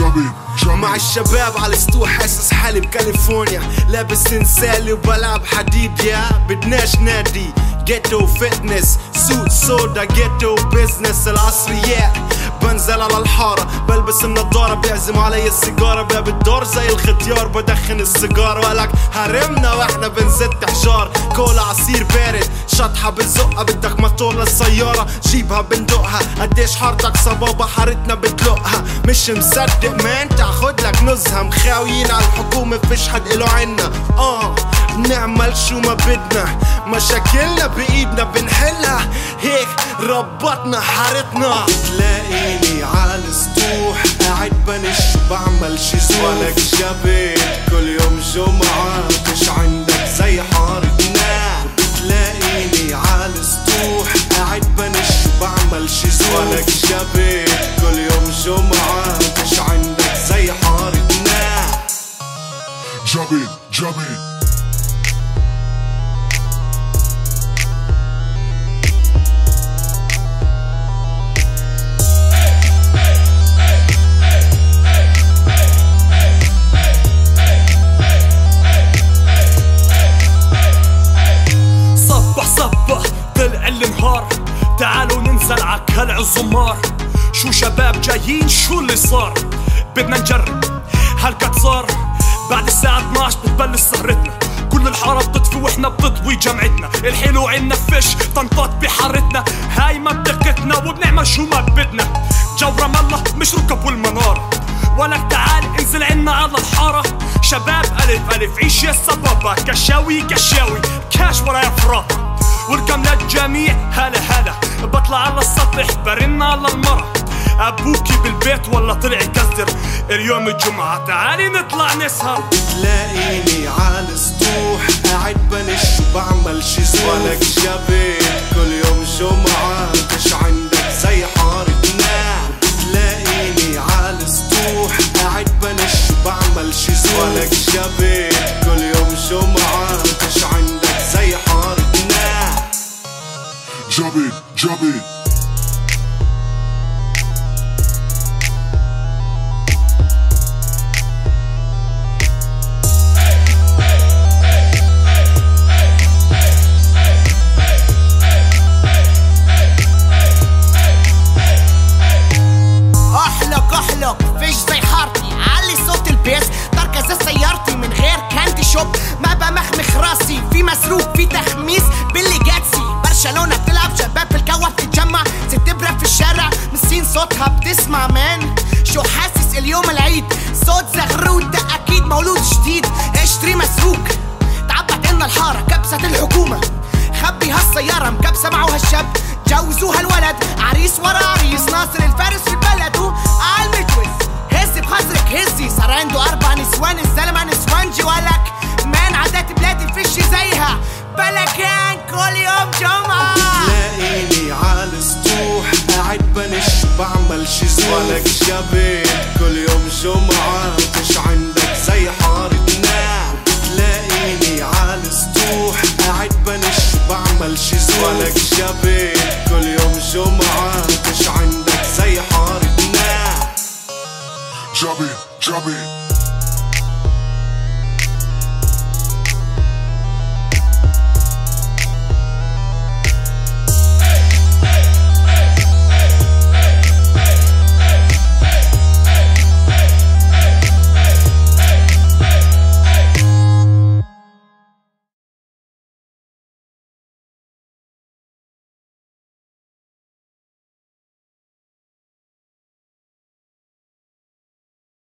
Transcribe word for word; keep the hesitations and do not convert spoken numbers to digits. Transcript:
مع الشباب على السطوح حاسس حالي بكاليفورنيا، لابس انسالي وبلعب حديد. يا بدناش نادي جيتو فيتنس، سوت سودا جيتو بيزنس. العصريات بنزل على الحارة بلبس النضارة، بيعزم علي السيجارة باب الدار زي الختيار بدخن السيجارة. وقالك هرمنا واحنا بنزت حجار، كولا عصير بارد شطحة بنزقها، بدك موتور للسيارة جيبها بندقها. قديش حارتك صبابة حارتنا بتلقها، مش مصدق مان تاخدلك نزهة. مخاويين على الحكومة فيش حد إلو عنا، اه نعمل شو ما بدنا، مشاكلنا بإيدنا بنحلها، هيك ربطنا حارتنا. تلاقيني على السطوح قاعد بنش بعمل شي زوالك جابت كل يوم جمعة، مش عندك زي حارتنا. تلاقيني على السطوح قاعد بنش بعمل شي زوالك جابت كل يوم جمعة، مش عندك زي حارتنا. جابت جابت تعالوا ننزل عكال عالزمار، شو شباب جايين شو اللي صار، بدنا نجرب هالكت صار. بعد الساعة اثناش بتبلش سهرتنا، كل الحارة بتطفي واحنا بتضوي جمعتنا. الحلو عنا فيش طنطات بحارتنا، هاي منطقتنا وبنعمل شو ما بدنا. جو رام الله مش ركب والمنارة، ولك تعال انزل عنا على الحارة. شباب ألف ألف عيش يا الصبابة، كشاوي كشاوي كاش ورايا فراطة. ولكم للجميع هلا هلا، بطلع على السطح برن على المرة. أبوكي بالبيت ولا طلع يكسر اليوم الجمعة، تعالي نطلع نسهر. تلاقيني على السطوح قاعد بنش بعمل شي زوالك جابت كل يوم جمعة، مش عندك زي حارتنا. تلاقيني على السطوح قاعد بنش بعمل شي زوالك جابت كل يوم جمعة، مش عندك زي حارتنا. جابت جابت احلق احلق فيش زي حارتي، علي صوت البيس تركز سيارتي من غير كانتي شوب. ما بمخمخ راسي في مسروق في تخميس باللي جاتسي. برشلونة بتلعب شباب في الكوة بتتجمع، ست برا في الشارع مسين صوتها بتسمع مان. شو حاسس اليوم العيد، صوت زغرود ده اكيد مولود جديد. اشتري مسروق تعبت لنا الحارة كبسة الحكومة، خبي هالسيارة مكبسة معه هالشاب. جوزوا هالولد عريس ورا عريس، ناصر الفارس في البلد وعالمتوز. هزي بخزرك هزي صار عنده اربع نسوان، الزلمة نسوانجي ولك مان. عادات بلادي فيش زيها بلكان كل يوم جمعة. تلاقيني على السطوح قاعد بنش بعمل شي زوالك جابت كل يوم جمعة، مش عندك زي حارتنا. تلاقيني على السطوح قاعد بنش بعمل شي زوالك جابت كل يوم جمعة، مش عندك زي حارتنا. جابت جابت